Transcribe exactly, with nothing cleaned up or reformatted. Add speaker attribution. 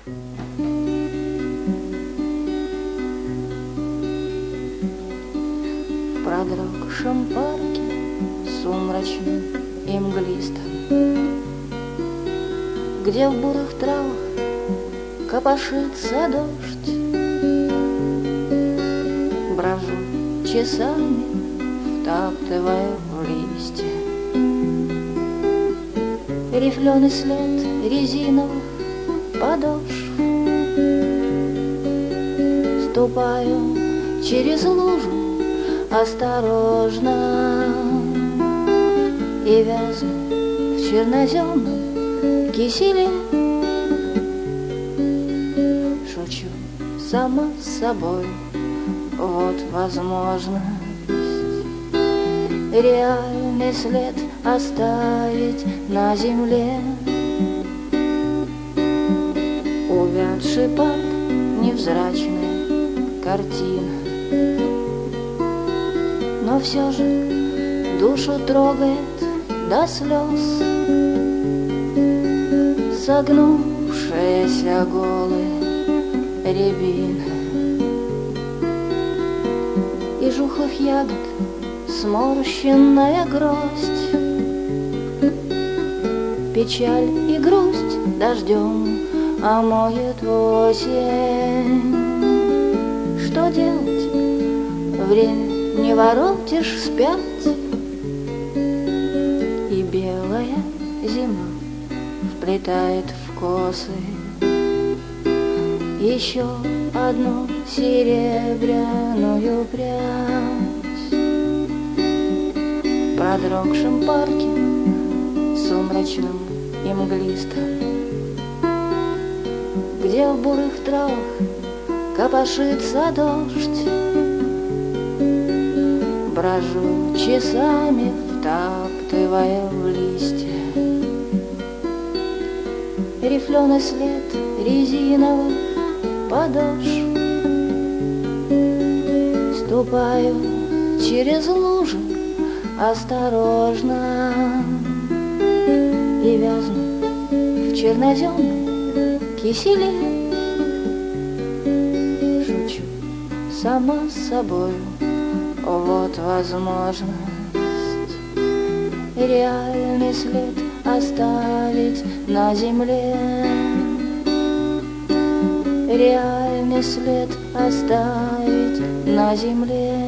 Speaker 1: В продрогшем парке сумрачным и мглистом, где в бурых травах копошится дождь, брожу часами, втаптывая в листья рифленый след резиновых подошв. Ступаю через лужу осторожно и вязну в черноземном киселе. Шучу сама с собой, вот возможность реальный след оставить на земле. Увядший парк, невзрачная картина, но все же душу трогает до слез согнувшаяся голая рябина и жухлых ягод сморщенная гроздь. Печаль и грусть дождем омоет осень. Что делать? Время не воротишь вспять, и белая зима вплетает в косы еще одну серебряную прядь. В продрогшем парке сумрачном и мглистом, где в бурых травах копошится дождь, брожу часами, втаптывая в листья рифленый след резиновых подошв. Ступаю через лужи осторожно и вязну в черноземном киселе. Шучу сама с собою, вот возможность реальный след оставить на земле. Реальный след оставить на земле.